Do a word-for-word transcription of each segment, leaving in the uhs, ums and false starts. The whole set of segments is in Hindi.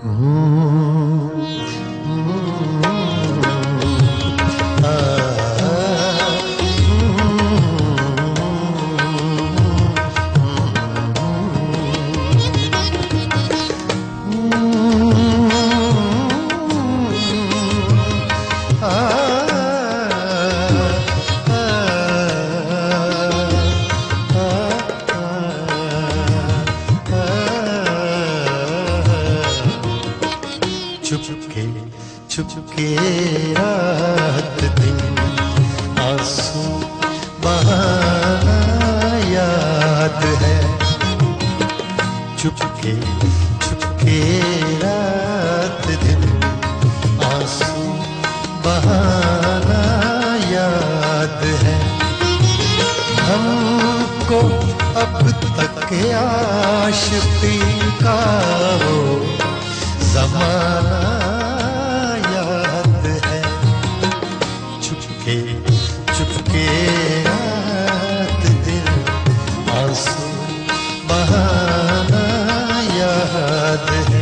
चुपके चुपके रात दिन आंसू बहाना याद है। चुपके चुपके रात दिन आंसू बहाना याद है। हमको अब तक आशिकी का वो ज़माना याद है। चुपके चुपके रात दिन आंसू बहाना याद है।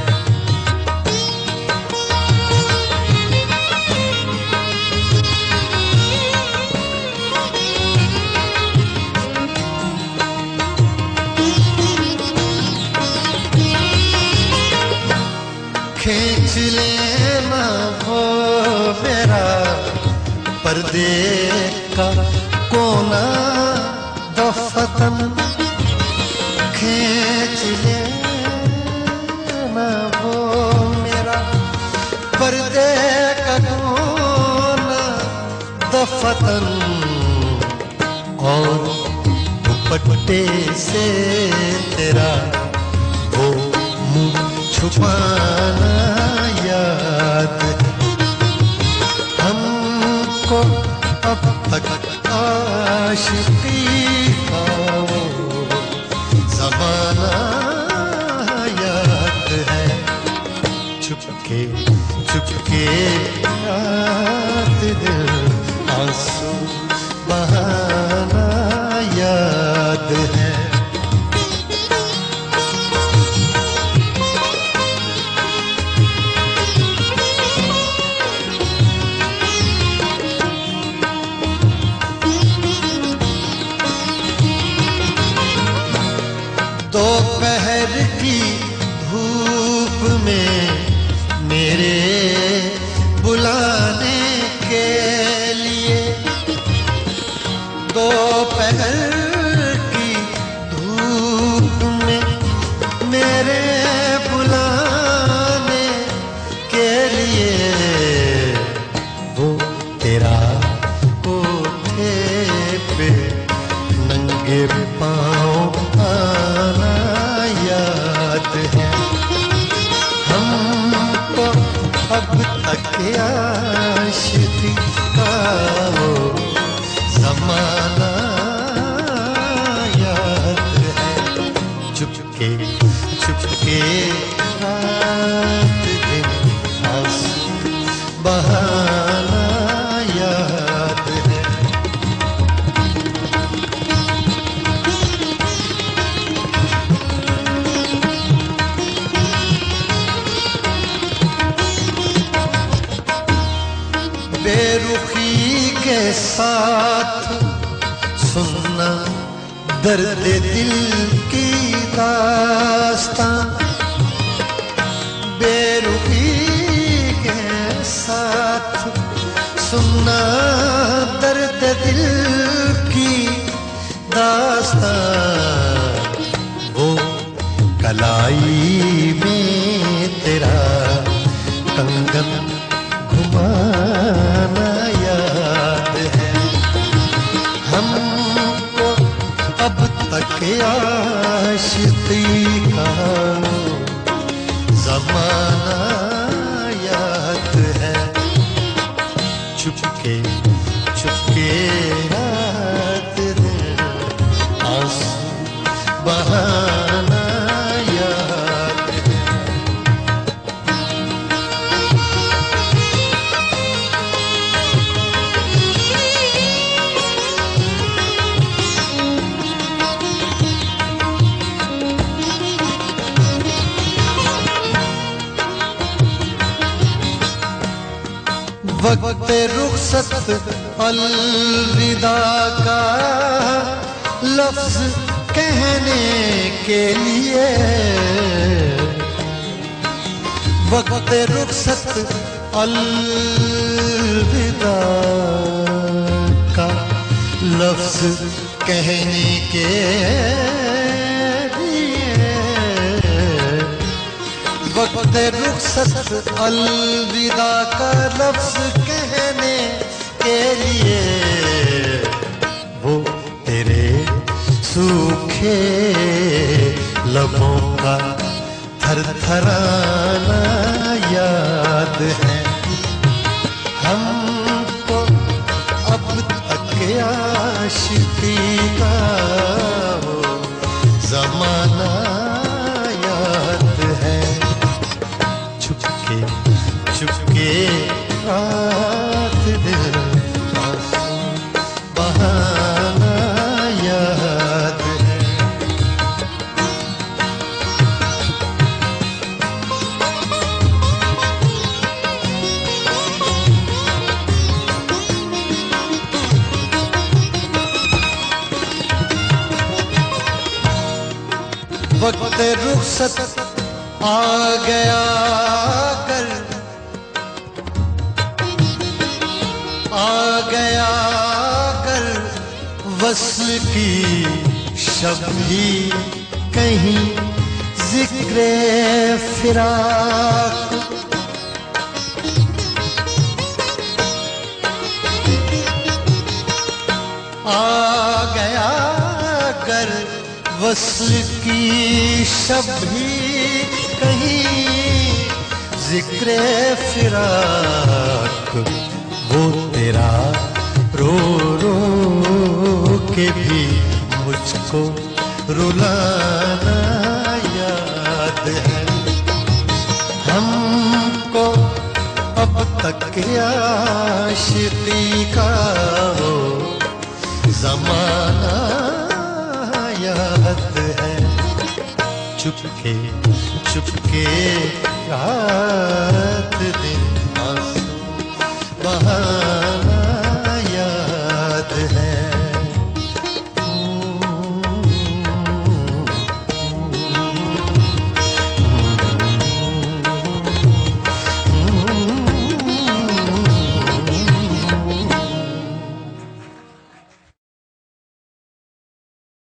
खींच लेना वो मेरा पर्दे का कोना दफतन। खींच लेना वो मेरा पर्दे का कोना दफतन। और दुपट्टे से तेरा वो मुँह छुपाना याद। हमको अब तक आशिकी का वो ज़माना याद है। चुपके चुपके रात दिन आंसू बहाना याद है। दोपहर की धूप में मेरे बुलाने के लिए। दोपहर की धूप में मेरे बुलाने के लिए वो तेरा कोठे पे नंगे पाँव आना याद है। हमको अब तक आशिकी का वो ज़माना याद है। चुपके चुपके रात दिन आंसू बहाना याद है। बेरुखी के साथ सुनना दर्द दिल की दास्तां। बेरुखी के साथ सुनना दर्द दिल की दास्तां। वो कलाई में तेरा कंगन घुमाना याद है। हमको अब तक आशिकी का ज़माना याद है। चुपके चुपके रात दिन आंसू बहाना याद है। वक्त रुखसत अलविदा का लफ्ज कहने के लिए, वक्त रुखसत अलविदा का लफ्ज कहने के लिए, वक्त रुखसत अलविदा का लफ्ज कहने के लिए, वो तेरे सूखे लबों का थरथराना याद है। हमको अब तक आशिकी का वो ज़माना याद है। छुपके छुपके रात दिन आंसू बहाना याद है। वक्त रुखसत आ गया कर, आ गया कर वस्ल की शब्दी कहीं जिक्रे फिराक, आ गया कर वस्ल की शब्दी कहीं जिक्रे फिराक, वो तेरा रो रो के भी मुझको रुलाना याद है। हमको अब तक आशिकी का वो ज़माना याद है। चुपके चुपके रात दिन आंसू बहा